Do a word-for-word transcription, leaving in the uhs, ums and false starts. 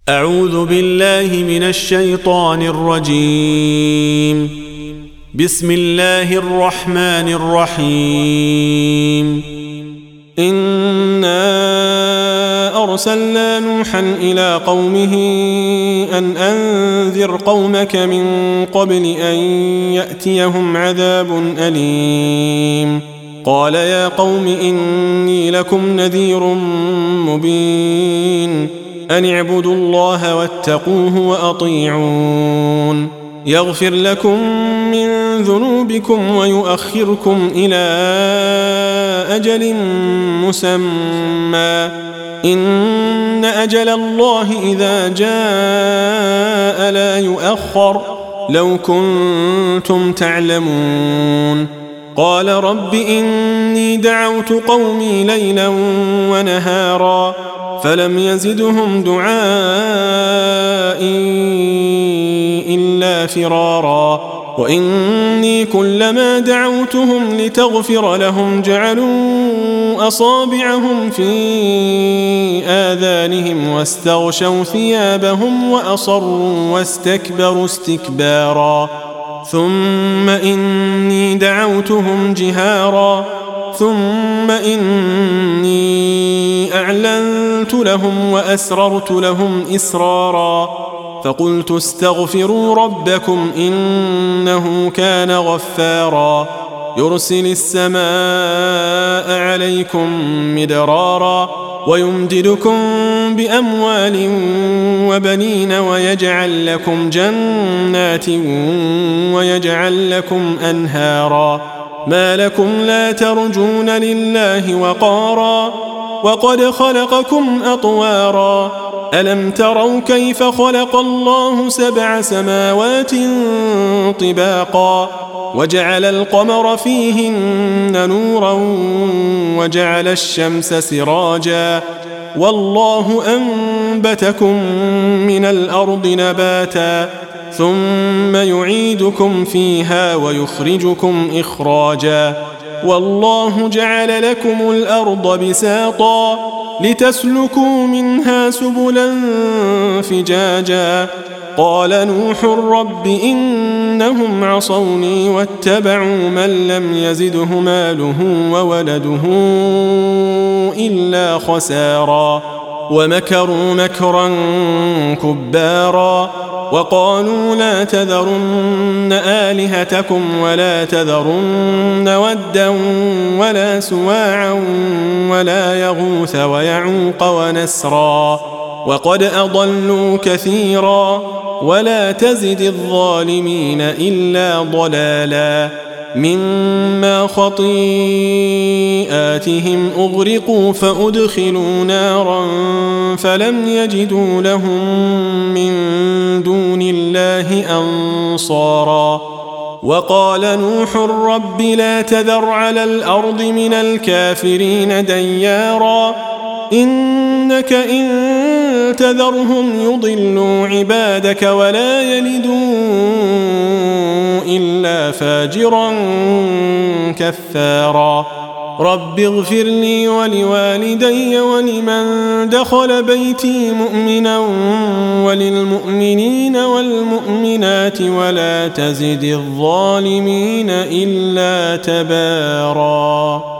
أعوذ بالله من الشيطان الرجيم. بسم الله الرحمن الرحيم. إنا أرسلنا نوحا إلى قومه أن أنذر قومك من قبل أن يأتيهم عذاب أليم. قال يا قوم إني لكم نذير مبين أن اعبدوا الله واتقوه وأطيعون يغفر لكم من ذنوبكم ويؤخركم إلى أجل مسمى إن أجل الله إذا جاء لا يؤخر لو كنتم تعلمون. قال رب إني دعوت قومي ليلا ونهارا فلم يزدهم دعائي إلا فرارا وإني كلما دعوتهم لتغفر لهم جعلوا أصابعهم في آذانهم واستغشوا ثيابهم وأصروا واستكبروا استكبارا ثم إني دعوتهم جهارا ثم إني أعلنت لهم وأسررت لهم إسرارا فقلت استغفروا ربكم إنه كان غفارا يرسل السماء عليكم مدرارا ويمددكم بأموال وبنين ويجعل لكم جنات ويجعل لكم أنهارا ما لكم لا ترجون لله وقارا وقد خلقكم أطوارا ألم تروا كيف خلق الله سبع سماوات طباقا وجعل القمر فيهن نورا وجعل الشمس سراجا والله أنبتكم من الأرض نباتا ثم يعيدكم فيها ويخرجكم إخراجا والله جعل لكم الأرض بساطا لتسلكوا منها سبلا فجاجا قال نوح رب إنهم عصوني واتبعوا من لم يزده ماله وولده إلا خسارا ومكروا مكرا كبارا وقالوا لا تذرن آلهتكم ولا تذرن ودا ولا سواعا ولا يغوث ويعوق ونسرا وقد أضلوا كثيرا ولا تزد الظالمين إلا ضلالا مما خطيئاتهم أغرقوا فأدخلوا نارا فلم يجدوا لهم من دون الله أنصارا وقال نوح رب لا تذر على الأرض من الكافرين ديارا إنك إن تذرهم يضلوا عبادك ولا يلدوا إلا فاجرا كفارا رب اغفر لي ولوالدي ولمن دخل بيتي مؤمنا وللمؤمنين والمؤمنات ولا تزد الظالمين إلا تبارا.